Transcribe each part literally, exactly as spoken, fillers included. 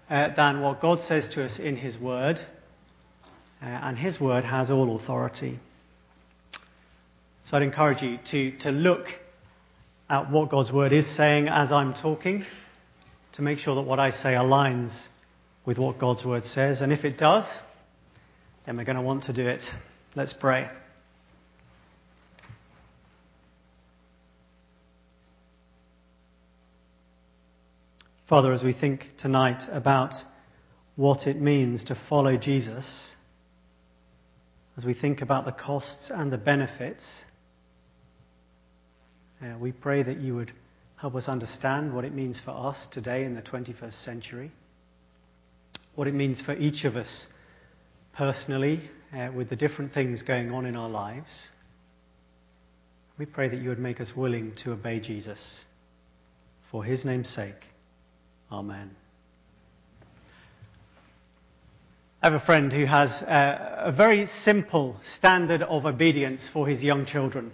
uh, than what God says to us in his word. Uh, and his word has all authority. So I'd encourage you to, to look at what God's word is saying as I'm talking, to make sure that what I say aligns with what God's word says. And if it does, then we're going to want to do it. Let's pray. Father, as we think tonight about what it means to follow Jesus, as we think about the costs and the benefits, uh, we pray that you would help us understand what it means for us today in the twenty-first century, what it means for each of us personally uh, with the different things going on in our lives. We pray that you would make us willing to obey Jesus. For his name's sake. Amen. I have a friend who has a, a very simple standard of obedience for his young children.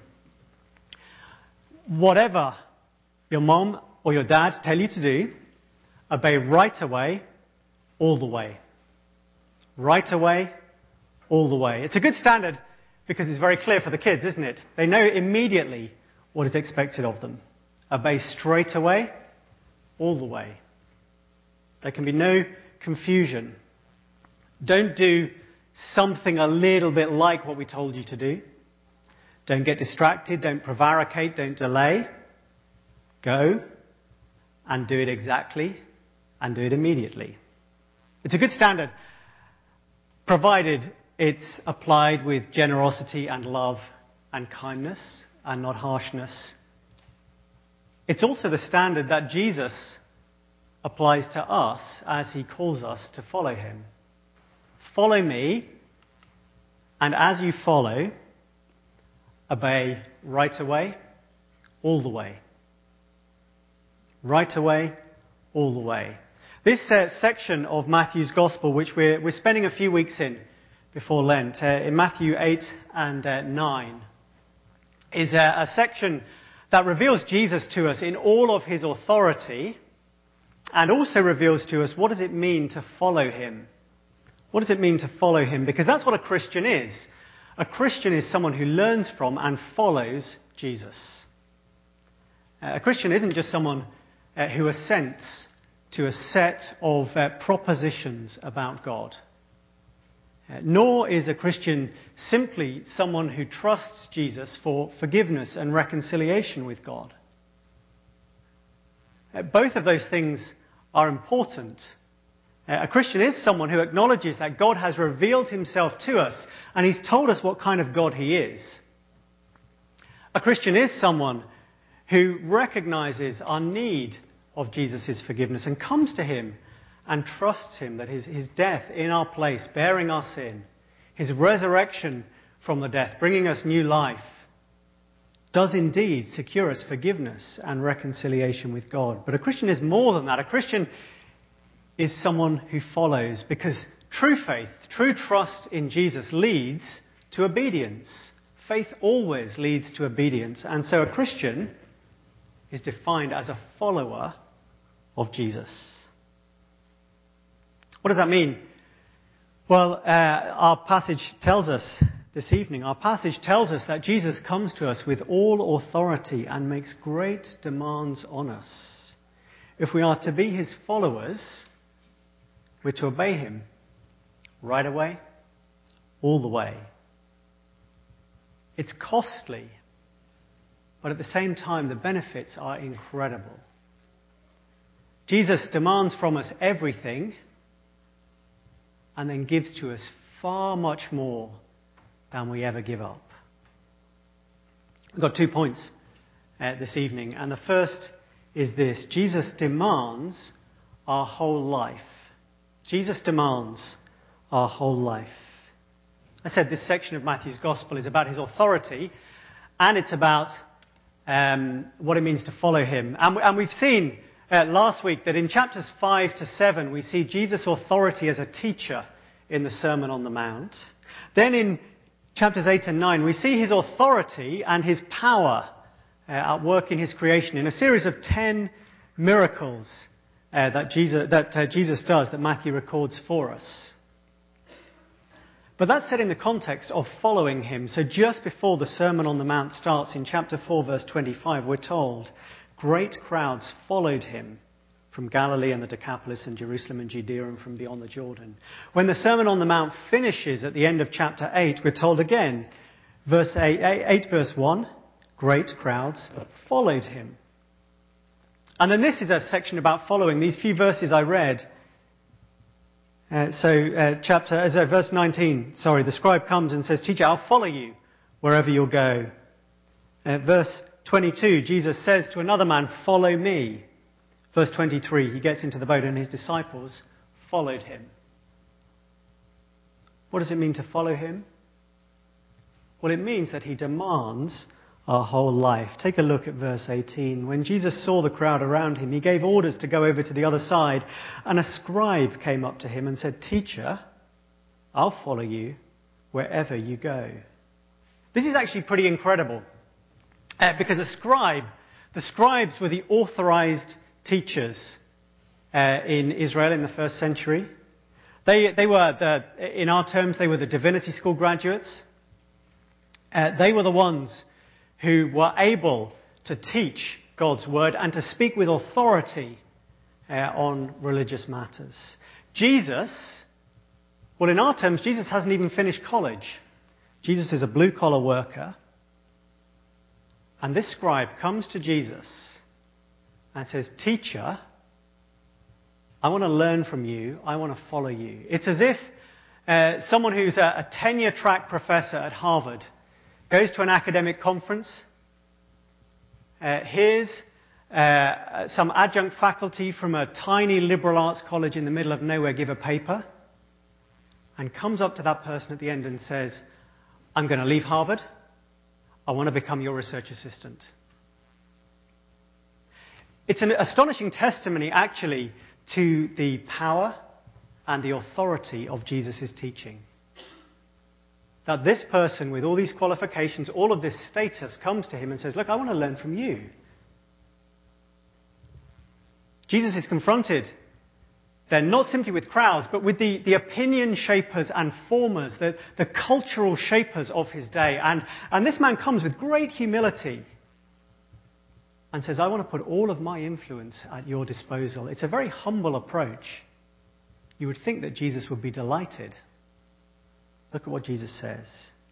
Whatever your mom or your dad tell you to do, obey right away, all the way. Right away, all the way. It's a good standard because it's very clear for the kids, isn't it? They know immediately what is expected of them. Obey straight away, all the way. There can be no confusion. Don't do something a little bit like what we told you to do. Don't get distracted. Don't prevaricate. Don't delay. Go and do it exactly and do it immediately. It's a good standard, provided it's applied with generosity and love and kindness and not harshness. It's also the standard that Jesus applies to us as he calls us to follow him. Follow me, and as you follow, obey right away, all the way. Right away, all the way. This uh, section of Matthew's Gospel, which we're, we're spending a few weeks in before Lent, uh, in Matthew eight and uh, nine, is a, a section that reveals Jesus to us in all of his authority, and also reveals to us what does it mean to follow him. What does it mean to follow him? Because that's what a Christian is. A Christian is someone who learns from and follows Jesus. Uh, a Christian isn't just someone uh, who assents to a set of uh, propositions about God. Uh, nor is a Christian simply someone who trusts Jesus for forgiveness and reconciliation with God. Uh, both of those things are important. Uh, a Christian is someone who acknowledges that God has revealed himself to us and he's told us what kind of God he is. A Christian is someone who recognizes our need of Jesus' forgiveness and comes to him and trusts him that his, his death in our place, bearing our sin, his resurrection from the death, bringing us new life, does indeed secure us forgiveness and reconciliation with God. But a Christian is more than that. A Christian is someone who follows, because true faith, true trust in Jesus leads to obedience. Faith always leads to obedience. And so a Christian is defined as a follower of Jesus. What does that mean? Well, uh, our passage tells us this evening, our passage tells us that Jesus comes to us with all authority and makes great demands on us. If we are to be his followers, we're to obey him right away, all the way. It's costly, but at the same time, the benefits are incredible. Jesus demands from us everything and then gives to us far much more than we ever give up. I've got two points uh, this evening, and the first is this. Jesus demands our whole life. Jesus demands our whole life. I said this section of Matthew's Gospel is about his authority, and it's about um, what it means to follow him. And, and we've seen uh, last week that in chapters five to seven, we see Jesus' authority as a teacher in the Sermon on the Mount. Then in chapters eight and nine, we see his authority and his power uh, at work in his creation in a series of ten miracles uh, that, Jesus, that uh, Jesus does, that Matthew records for us. But that's set in the context of following him. So just before the Sermon on the Mount starts in chapter four, verse twenty-five, we're told, great crowds followed him from Galilee and the Decapolis and Jerusalem and Judea and from beyond the Jordan. When the Sermon on the Mount finishes at the end of chapter eight, we're told again, verse eight, eight verse one, great crowds followed him. And then this is a section about following. These few verses I read. Uh, so, uh, chapter, as uh, verse nineteen, sorry, the scribe comes and says, Teacher, I'll follow you wherever you'll go. Uh, verse twenty-two, Jesus says to another man, follow me. Verse twenty-three, he gets into the boat and his disciples followed him. What does it mean to follow him? Well, it means that he demands our whole life. Take a look at verse eighteen. When Jesus saw the crowd around him, he gave orders to go over to the other side, and a scribe came up to him and said, Teacher, I'll follow you wherever you go. This is actually pretty incredible, uh, because a scribe, the scribes were the authorized teachers uh, in Israel in the first century. They, they were, the, in our terms, they were the divinity school graduates. Uh, they were the ones who were able to teach God's word and to speak with authority uh, on religious matters. Jesus, well, in our terms, Jesus hasn't even finished college. Jesus is a blue-collar worker. And this scribe comes to Jesus and says, Teacher, I want to learn from you. I want to follow you. It's as if uh, someone who's a, a tenure-track professor at Harvard goes to an academic conference, uh, hears uh, some adjunct faculty from a tiny liberal arts college in the middle of nowhere give a paper, and comes up to that person at the end and says, I'm going to leave Harvard. I want to become your research assistant. It's an astonishing testimony, actually, to the power and the authority of Jesus' teaching. That this person with all these qualifications, all of this status, comes to him and says, look, I want to learn from you. Jesus is confronted then not simply with crowds, but with the, the opinion shapers and formers, the, the cultural shapers of his day. And, and this man comes with great humility and says, I want to put all of my influence at your disposal. It's a very humble approach. You would think that Jesus would be delighted. Look at what Jesus says.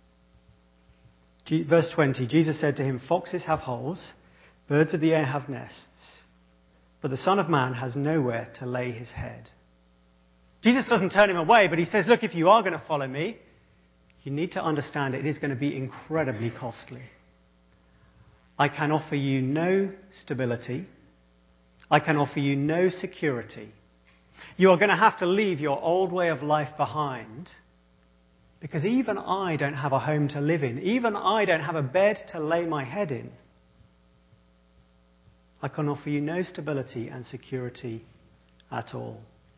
Verse twenty, Jesus said to him, Foxes have holes, birds of the air have nests, but the Son of Man has nowhere to lay his head. Jesus doesn't turn him away, but he says, look, if you are going to follow me, you need to understand it is going to be incredibly costly. I can offer you no stability. I can offer you no security. You are going to have to leave your old way of life behind, because even I don't have a home to live in. Even I don't have a bed to lay my head in. I can offer you no stability and security at all.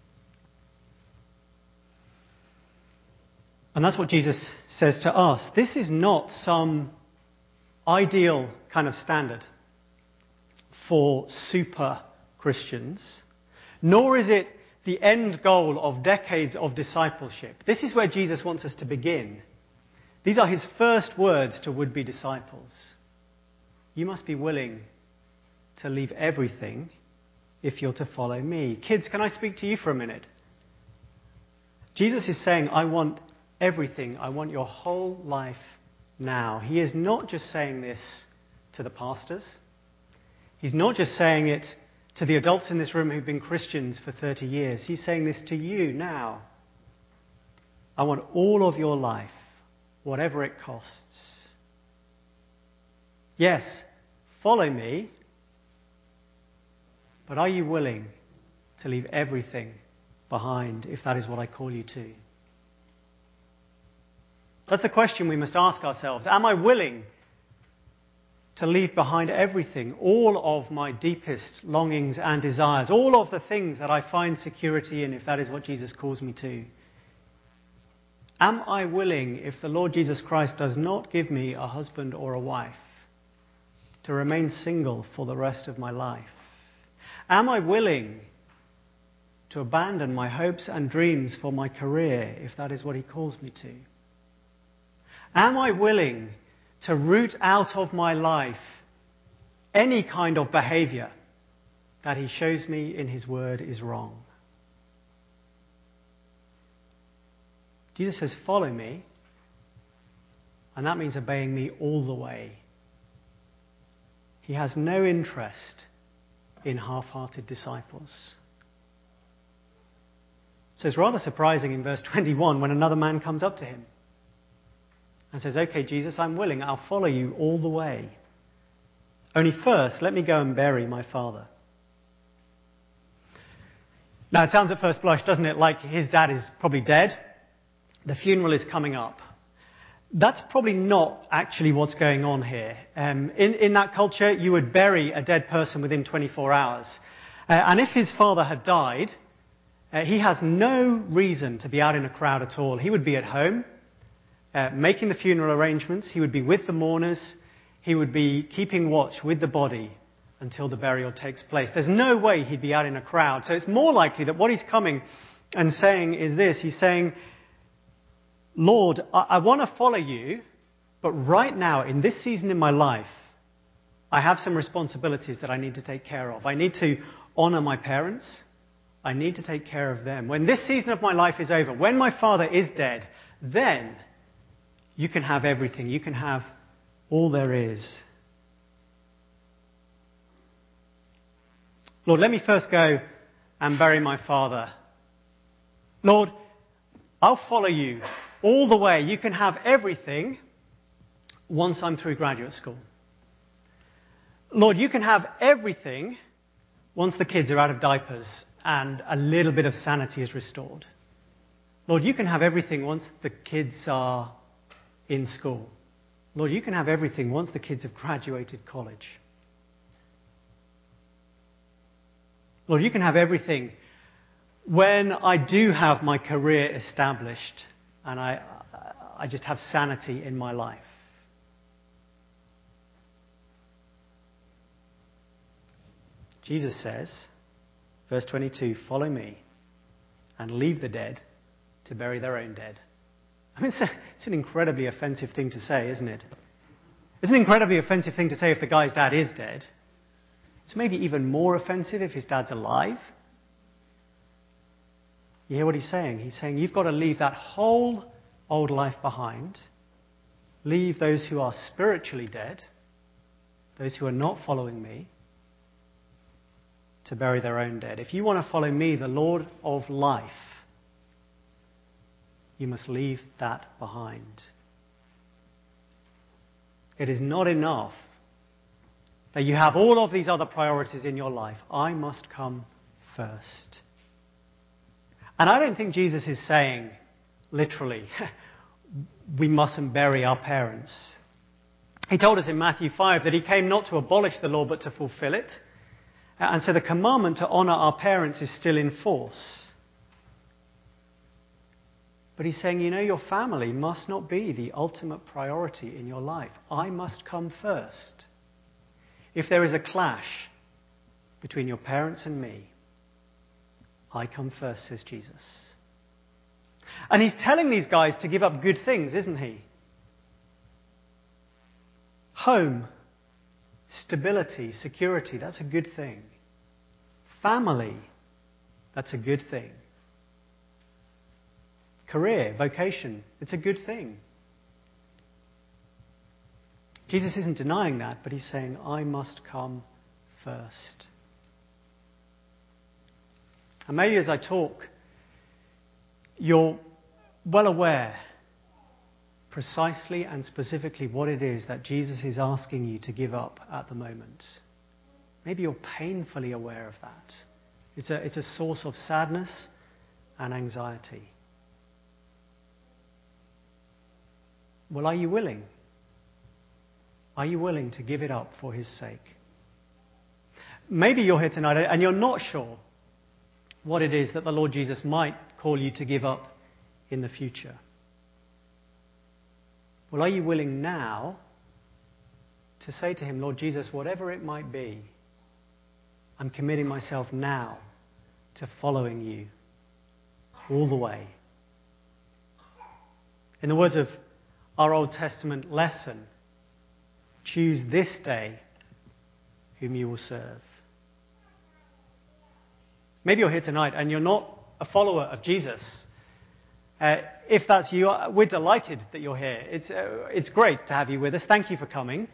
And that's what Jesus says to us. This is not some ideal kind of standard for super Christians, nor is it the end goal of decades of discipleship. This is where Jesus wants us to begin. These are his first words to would-be disciples. You must be willing to leave everything if you're to follow me. Kids, can I speak to you for a minute? Jesus is saying, I want everything. I want your whole life now. He is not just saying this to the pastors. He's not just saying it to the adults in this room who've been Christians for thirty years. He's saying this to you now. I want all of your life, whatever it costs. Yes, follow me, but are you willing to leave everything behind if that is what I call you to? That's the question we must ask ourselves. Am I willing to leave behind everything, all of my deepest longings and desires, all of the things that I find security in, if that is what Jesus calls me to? Am I willing, if the Lord Jesus Christ does not give me a husband or a wife, to remain single for the rest of my life? Am I willing to abandon my hopes and dreams for my career, if that is what he calls me to? Am I willing to root out of my life any kind of behavior that he shows me in his word is wrong? Jesus says, follow me, and that means obeying me all the way. He has no interest in half-hearted disciples. So it's rather surprising in verse twenty-one when another man comes up to him and says, okay, Jesus, I'm willing. I'll follow you all the way. Only first, let me go and bury my father. Now, it sounds at first blush, doesn't it, like his dad is probably dead. The funeral is coming up. That's probably not actually what's going on here. Um, in, in that culture, you would bury a dead person within twenty-four hours. Uh, and if his father had died, uh, he has no reason to be out in a crowd at all. He would be at home, uh, making the funeral arrangements. He would be with the mourners. He would be keeping watch with the body until the burial takes place. There's no way he'd be out in a crowd. So it's more likely that what he's coming and saying is this. He's saying, Lord, I, I want to follow you, but right now, in this season in my life, I have some responsibilities that I need to take care of. I need to honor my parents. I need to take care of them. When this season of my life is over, when my father is dead, then you can have everything. You can have all there is. Lord, let me first go and bury my father. Lord, I'll follow you all the way. You can have everything once I'm through graduate school. Lord, you can have everything once the kids are out of diapers and a little bit of sanity is restored. Lord, you can have everything once the kids are in school. Lord, you can have everything once the kids have graduated college. Lord, you can have everything when I do have my career established and I, I just have sanity in my life. Jesus says, verse twenty-two, follow me and leave the dead to bury their own dead. I mean, it's, a, it's an incredibly offensive thing to say, isn't it? It's an incredibly offensive thing to say if the guy's dad is dead. It's maybe even more offensive if his dad's alive. You hear what he's saying? He's saying you've got to leave that whole old life behind. Leave those who are spiritually dead, those who are not following me, to bury their own dead. If you want to follow me, the Lord of life, you must leave that behind. It is not enough that you have all of these other priorities in your life. I must come first. And I don't think Jesus is saying, literally, we mustn't bury our parents. He told us in Matthew five that he came not to abolish the law but to fulfill it. And so the commandment to honor our parents is still in force. But he's saying, you know, your family must not be the ultimate priority in your life. I must come first. If there is a clash between your parents and me, I come first, says Jesus. And he's telling these guys to give up good things, isn't he? Home, stability, security, that's a good thing. Family, that's a good thing. Career, vocation, it's a good thing. Jesus isn't denying that, but he's saying, I must come first. And maybe as I talk, you're well aware precisely and specifically what it is that Jesus is asking you to give up at the moment. Maybe you're painfully aware of that. It's a, it's a source of sadness and anxiety. Well, are you willing? Are you willing to give it up for his sake? Maybe you're here tonight and you're not sure what it is that the Lord Jesus might call you to give up in the future. Well, are you willing now to say to him, Lord Jesus, whatever it might be, I'm committing myself now to following you all the way. In the words of our Old Testament lesson, choose this day whom you will serve. Maybe you're here tonight and you're not a follower of Jesus. Uh, if that's you, we're delighted that you're here. It's, uh, it's great to have you with us. Thank you for coming.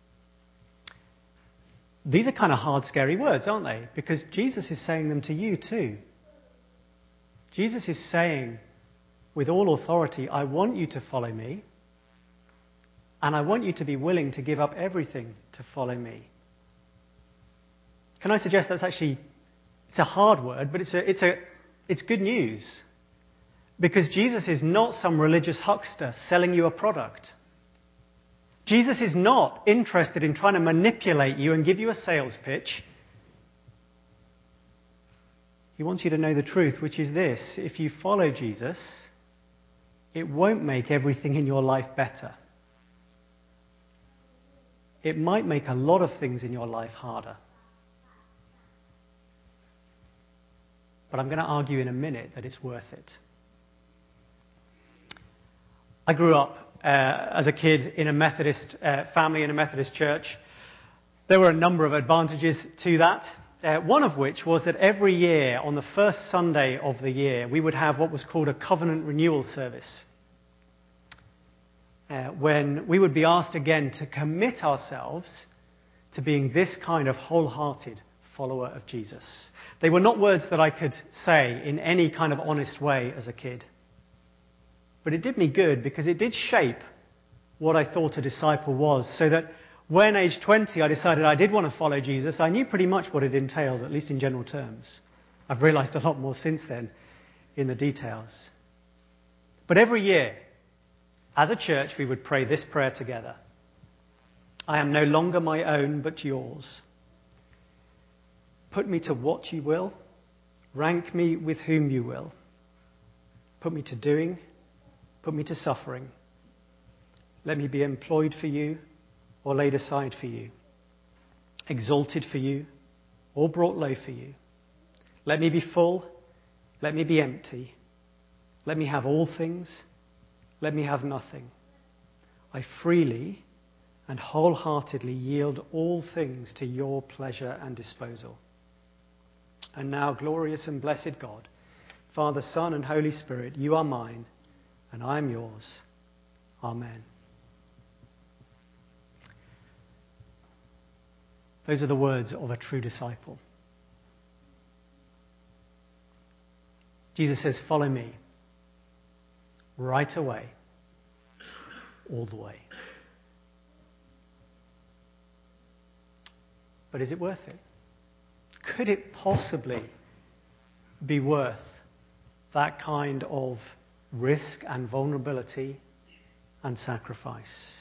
These are kind of hard, scary words, aren't they? Because Jesus is saying them to you too. Jesus is saying, with all authority, I want you to follow me, and I want you to be willing to give up everything to follow me. Can I suggest that's actually, it's a hard word, but it's a, it's a, it's good news. Because Jesus is not some religious huckster selling you a product. Jesus is not interested in trying to manipulate you and give you a sales pitch. He wants you to know the truth, which is this: if you follow Jesus, it won't make everything in your life better. It might make a lot of things in your life harder. But I'm going to argue in a minute that it's worth it. I grew up uh, as a kid in a Methodist uh, family in a Methodist church. There were a number of advantages to that. Uh, one of which was that every year, on the first Sunday of the year, we would have what was called a covenant renewal service. Uh, when we would be asked again to commit ourselves to being this kind of wholehearted follower of Jesus. They were not words that I could say in any kind of honest way as a kid. But it did me good because it did shape what I thought a disciple was, so that when, age twenty, I decided I did want to follow Jesus, I knew pretty much what it entailed, at least in general terms. I've realized a lot more since then in the details. But every year, as a church, we would pray this prayer together. I am no longer my own, but yours. Put me to what you will. Rank me with whom you will. Put me to doing. Put me to suffering. Let me be employed for you or laid aside for you, exalted for you or brought low for you. Let me be full. Let me be empty. Let me have all things. Let me have nothing. I freely and wholeheartedly yield all things to your pleasure and disposal. And now, glorious and blessed God, Father, Son, and Holy Spirit, you are mine, and I am yours. Amen. Those are the words of a true disciple. Jesus says, follow me right away, all the way. But is it worth it? Could it possibly be worth that kind of risk and vulnerability and sacrifice?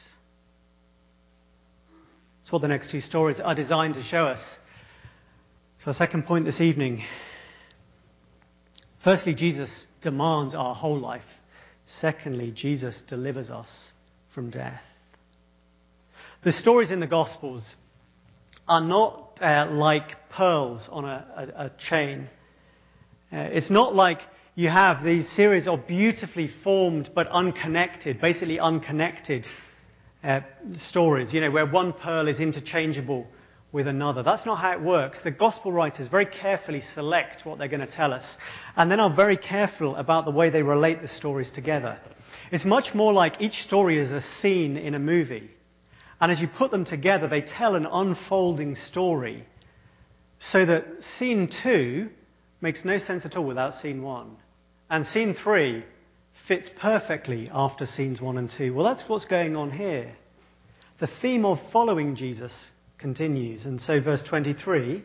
That's what the next two stories are designed to show us. So, the second point this evening. Firstly, Jesus demands our whole life. Secondly, Jesus delivers us from death. The stories in the Gospels are not uh, like pearls on a, a, a chain. Uh, it's not like you have these series of beautifully formed but unconnected, basically unconnected uh, stories, you know, where one pearl is interchangeable with another. That's not how it works. The Gospel writers very carefully select what they're going to tell us, and then are very careful about the way they relate the stories together. It's much more like each story is a scene in a movie. And as you put them together, they tell an unfolding story, so that scene two makes no sense at all without scene one. And scene three fits perfectly after scenes one and two. Well, that's what's going on here. The theme of following Jesus continues. And so verse twenty-three,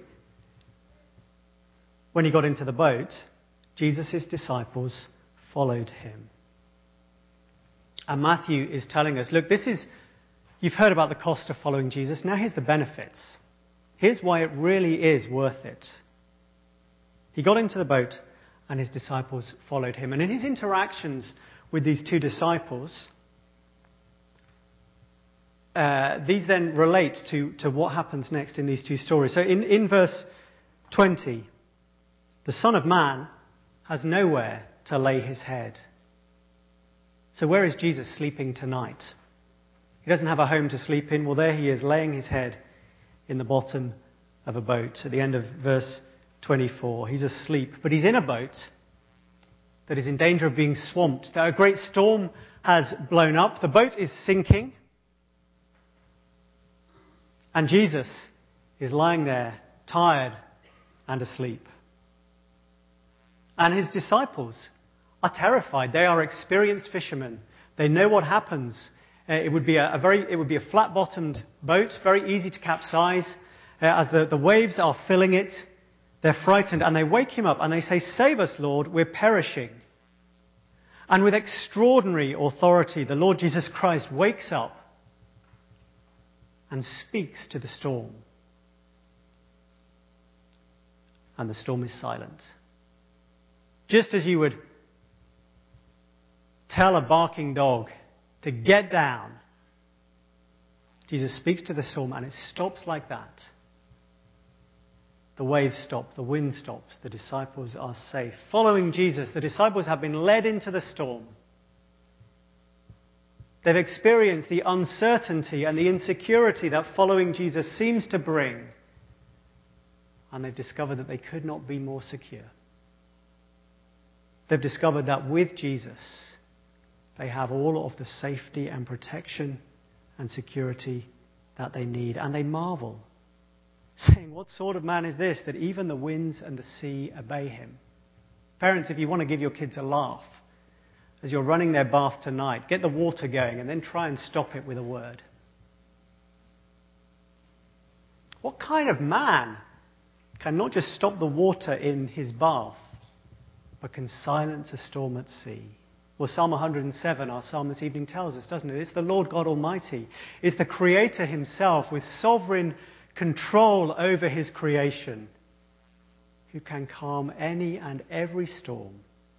when he got into the boat, Jesus' disciples followed him. And Matthew is telling us, look, this is, you've heard about the cost of following Jesus. Now here's the benefits. Here's why it really is worth it. He got into the boat and his disciples followed him. And in his interactions with these two disciples, uh, these then relate to, to what happens next in these two stories. So in, in verse twenty, The Son of Man has nowhere to lay his head. So where is Jesus sleeping tonight? He doesn't have a home to sleep in. Well, there he is, laying his head in the bottom of a boat. At the end of verse twenty-four, he's asleep, but he's in a boat that is in danger of being swamped. That a great storm has blown up. The boat is sinking. And Jesus is lying there, tired and asleep. And his disciples are terrified. They are experienced fishermen. They know what happens. Uh, it would be a, a very, it would be a flat-bottomed boat, very easy to capsize. Uh, as the, the waves are filling it, they're frightened and they wake him up and they say, "Save us, Lord, we're perishing." And with extraordinary authority, the Lord Jesus Christ wakes up and speaks to the storm. And the storm is silent. Just as you would tell a barking dog to get down, Jesus speaks to the storm and it stops like that. The waves stop, the wind stops, the disciples are safe. Following Jesus, the disciples have been led into the storm. They've experienced the uncertainty and the insecurity that following Jesus seems to bring. And they've discovered that they could not be more secure. They've discovered that with Jesus, they have all of the safety and protection and security that they need. And they marvel, saying, "What sort of man is this that even the winds and the sea obey him?" Parents, if you want to give your kids a laugh as you're running their bath tonight, get the water going and then try and stop it with a word. What kind of man can not just stop the water in his bath, but can silence a storm at sea? Well, Psalm one hundred seven, our psalm this evening, tells us, doesn't it? It's the Lord God Almighty. It's the Creator himself with sovereign control over his creation, who can calm any and every storm,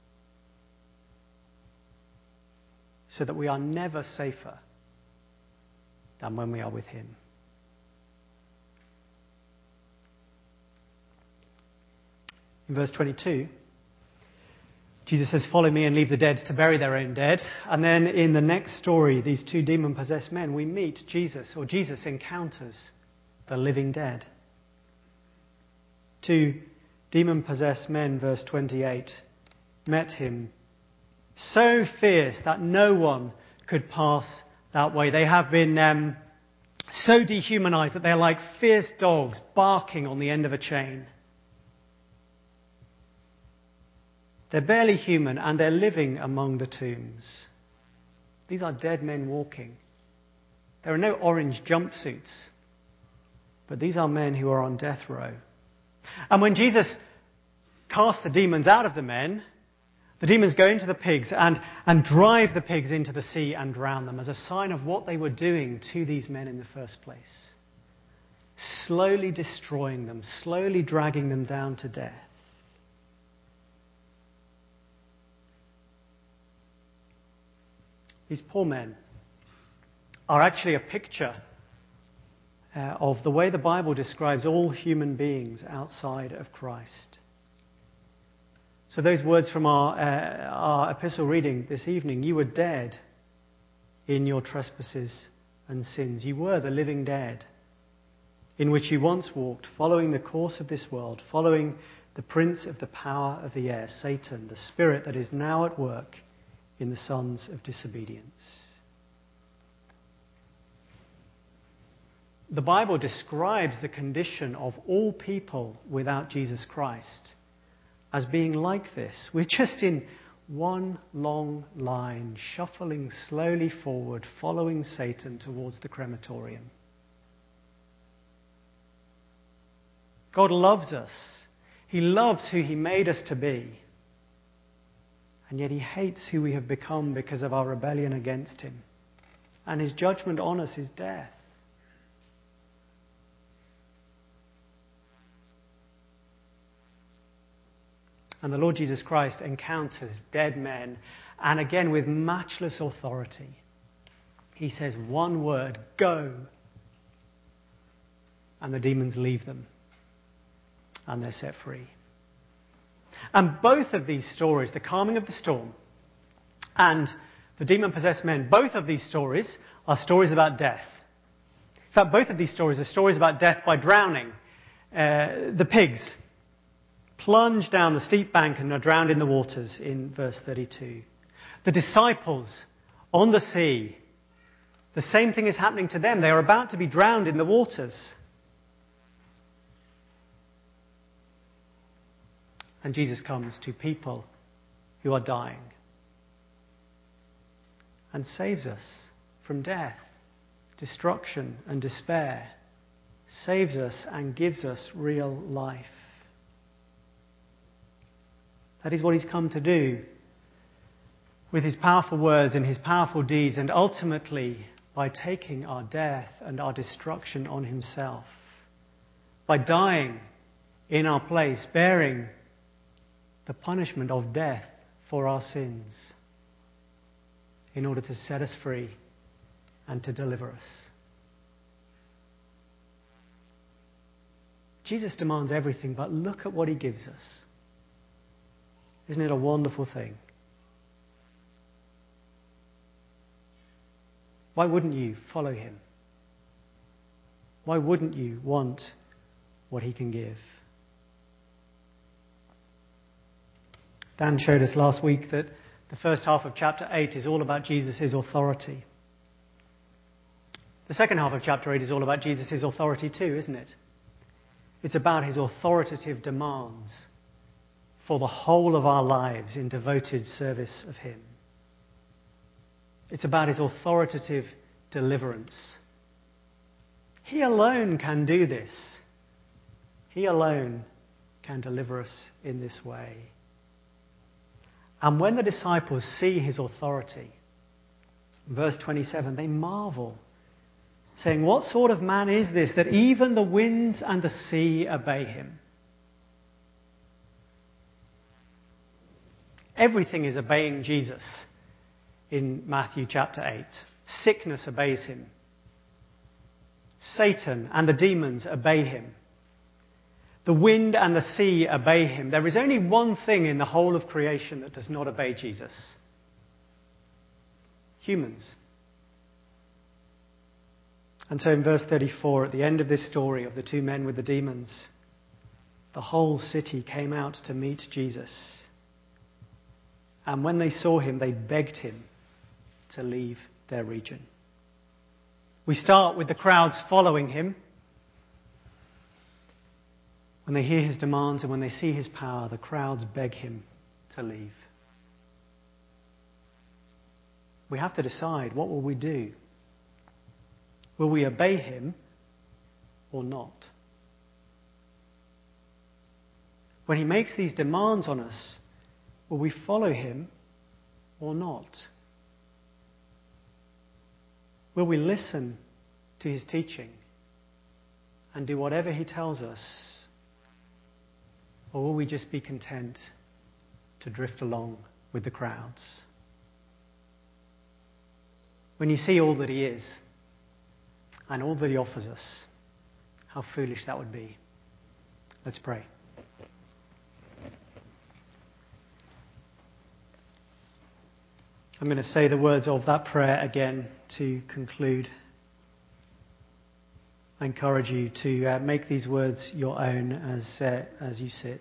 so that we are never safer than when we are with him. In verse twenty-two, Jesus says, "Follow me and leave the dead to bury their own dead." And then in the next story, these two demon-possessed men, we meet Jesus, or Jesus encounters the living dead. Two demon-possessed men, verse twenty-eight, met him, so fierce that no one could pass that way. They have been um, so dehumanized that they're like fierce dogs barking on the end of a chain. They're barely human and they're living among the tombs. These are dead men walking. There are no orange jumpsuits, but these are men who are on death row. And when Jesus cast the demons out of the men, the demons go into the pigs and, and drive the pigs into the sea and drown them as a sign of what they were doing to these men in the first place. Slowly destroying them, slowly dragging them down to death. These poor men are actually a picture uh, of the way the Bible describes all human beings outside of Christ. So those words from our, uh, our epistle reading this evening, "You were dead in your trespasses and sins." You were the living dead, in which you once walked, following the course of this world, following the prince of the power of the air, Satan, the spirit that is now at work in the sons of disobedience. The Bible describes the condition of all people without Jesus Christ as being like this. We're just in one long line, shuffling slowly forward, following Satan towards the crematorium. God loves us. He loves who he made us to be. And yet he hates who we have become because of our rebellion against him. And his judgment on us is death. And the Lord Jesus Christ encounters dead men, and again with matchless authority. He says one word, "Go." And the demons leave them. And they're set free. And both of these stories, the calming of the storm and the demon-possessed men, both of these stories are stories about death. In fact, both of these stories are stories about death by drowning. Uh, the pigs plunge down the steep bank and are drowned in the waters in verse thirty-two. The disciples on the sea, the same thing is happening to them. They are about to be drowned in the waters. And Jesus comes to people who are dying and saves us from death, destruction and despair. Saves us and gives us real life. That is what he's come to do with his powerful words and his powerful deeds, and ultimately by taking our death and our destruction on himself. By dying in our place, bearing the punishment of death for our sins in order to set us free and to deliver us. Jesus demands everything, but look at what he gives us. Isn't it a wonderful thing? Why wouldn't you follow him? Why wouldn't you want what he can give? Dan showed us last week that the first half of chapter eight is all about Jesus' authority. The second half of chapter eight is all about Jesus' authority too, isn't it? It's about his authoritative demands for the whole of our lives in devoted service of him. It's about his authoritative deliverance. He alone can do this. He alone can deliver us in this way. And when the disciples see his authority, verse twenty-seven, they marvel, saying, "What sort of man is this that even the winds and the sea obey him?" Everything is obeying Jesus in Matthew chapter eight. Sickness obeys him. Satan and the demons obey him. The wind and the sea obey him. There is only one thing in the whole of creation that does not obey Jesus. Humans. And so in verse thirty-four, at the end of this story of the two men with the demons, the whole city came out to meet Jesus. And when they saw him, they begged him to leave their region. We start with the crowds following him. When they hear his demands and when they see his power, the crowds beg him to leave. We have to decide, what will we do? Will we obey him or not? When he makes these demands on us, will we follow him or not? Will we listen to his teaching and do whatever he tells us? Or will we just be content to drift along with the crowds? When you see all that he is and all that he offers us, how foolish that would be. Let's pray. I'm going to say the words of that prayer again to conclude. I encourage you to uh, make these words your own as, uh, as you sit.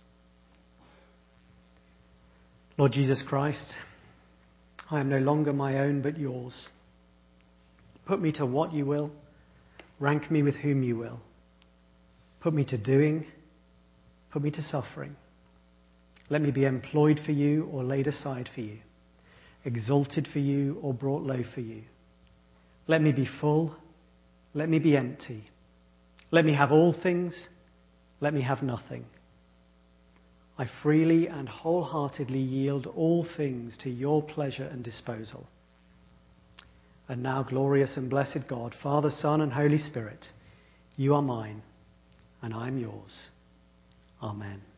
Lord Jesus Christ, I am no longer my own but yours. Put me to what you will. Rank me with whom you will. Put me to doing. Put me to suffering. Let me be employed for you or laid aside for you. Exalted for you or brought low for you. Let me be full. Let me be empty. Let me have all things. Let me have nothing. I freely and wholeheartedly yield all things to your pleasure and disposal. And now, glorious and blessed God, Father, Son, and Holy Spirit, you are mine, and I am yours. Amen.